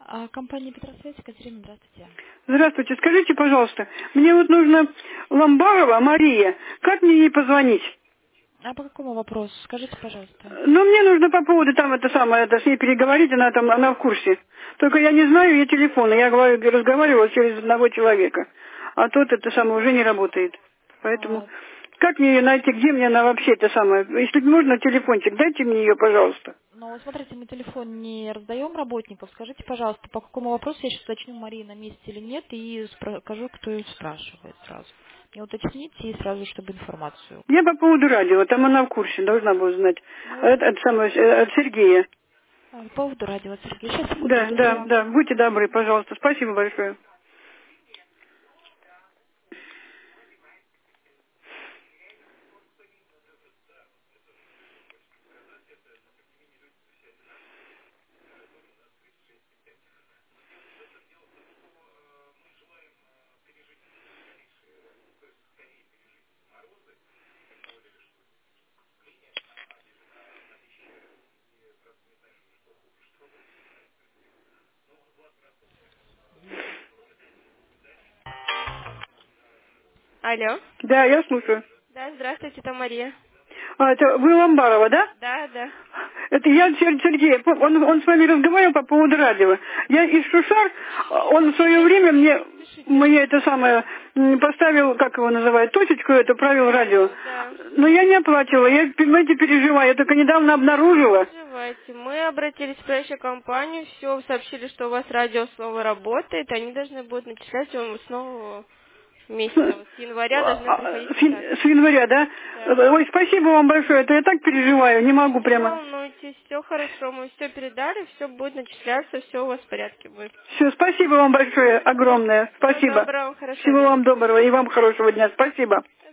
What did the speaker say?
Компания Петросвязь, Екатерина, здравствуйте. Здравствуйте, скажите, пожалуйста, мне вот нужно Ламбарова Мария, как мне ей позвонить? А по какому вопросу? Скажите, пожалуйста. Ну, мне нужно по поводу там это самое, это с ней переговорить, она в курсе. Только я не знаю ее телефона, я разговаривала через одного человека, а тот это самое уже не работает. Поэтому А, как мне ее найти, где мне она вообще это самое? Если можно телефончик, дайте мне ее, пожалуйста. ну, смотрите, мы телефон не раздаем работников. Скажите, пожалуйста, по какому вопросу я сейчас уточню, Мария на месте или нет, и скажу, кто ее спрашивает сразу. Мне уточните и сразу, чтобы информацию. Я по поводу радио, там она в курсе, должна была знать. Ну, вот, Это самое, от Сергея. по поводу радио, Сергей. Сейчас, Да, секундочку, я да, вам... да. Будьте добры, пожалуйста. Спасибо большое. Алло. Да, я слушаю. Да, здравствуйте, это Мария. А, это вы Ламбарова, да? Да, да. Это я Сергей. Он с вами разговаривал по поводу радио. Я из Шушар, он в свое время Пишите. мне это самое, поставил, как его называют, точечку, это правил радио. Да. Но я не оплачивала, я, понимаете, переживаю. Я только недавно Не обнаружила. переживайте. Мы обратились в управляющую компанию, все, сообщили, что у вас радио снова работает, они должны будут начислять вам снова месяца. Вот с января должны приходить С остатки. января, да? Да. Ой, спасибо вам большое. Это я так переживаю, не могу Не прямо. волнуйтесь, все хорошо, мы все передали, все будет начисляться, все у вас в порядке будет. Все, спасибо вам большое, огромное. Всего Спасибо. доброго, хорошего Всего дня. вам доброго и вам хорошего дня. Спасибо.